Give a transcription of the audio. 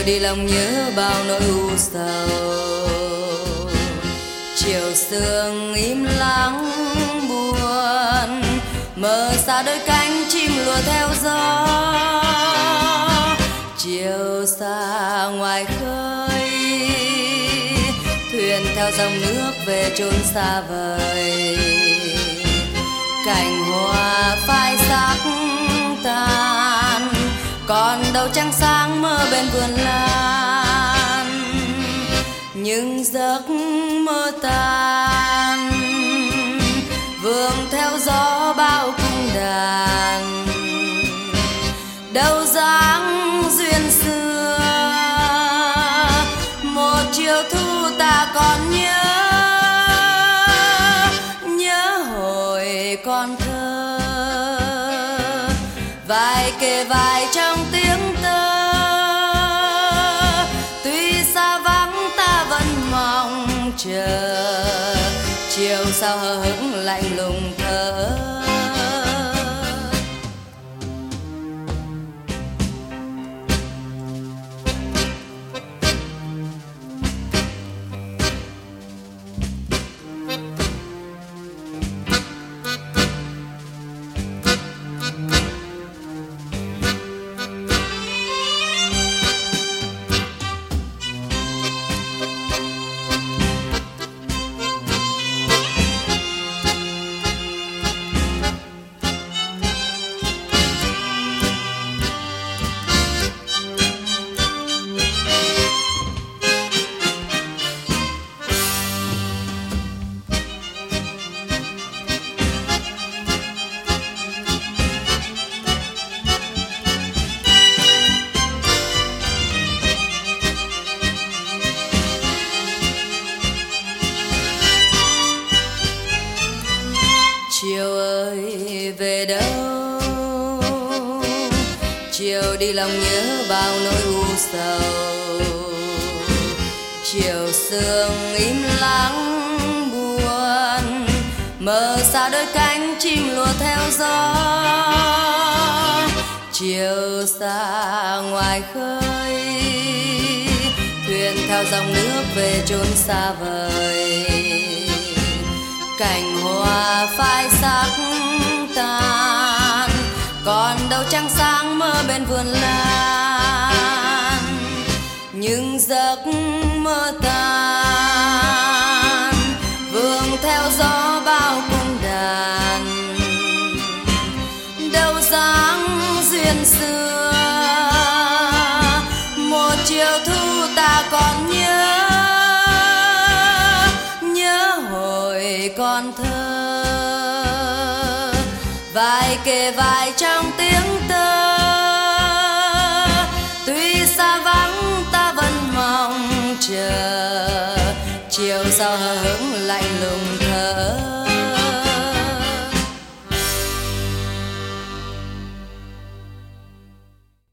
đi lòng nhớ bao nỗi u sầu. Chiều sương im lặng buồn, mờ xa đôi cánh chim lùa theo gió. Chiều xa ngoài khơi, thuyền theo dòng nước về chốn xa vời. Cành hoa phai sắc tàn, còn đâu trăng sáng mơ bên vườn lan. Nhưng giấc mơ tan, vương theo gió bao cung đàn. Đâu dáng duyên xưa, một chiều thu ta còn nhớ. Nhớ hồi còn thơ, vai kề vai trong tiếng tơ. Tuy xa vắng ta vẫn mong chờ, chiều sao hờ hững lạnh lùng thở. Chiều ơi về đâu, chiều đi lòng nhớ bao nỗi u sầu. Chiều sương im lặng buồn, mờ xa đôi cánh chim lùa theo gió. Chiều xa ngoài khơi, thuyền theo dòng nước về chốn xa vời. Cành hoa phai sắc tàn, còn đâu trăng sáng mơ bên vườn lan. Nhưng giấc mơ tan, vương theo gió bao cung đàn. Đâu dáng duyên xưa, một chiều thu ta còn nhớ. Còn thơ, vai kề vai trong tiếng tơ. Tuy xa vắng ta vẫn mong chờ, chiều sao hờ hững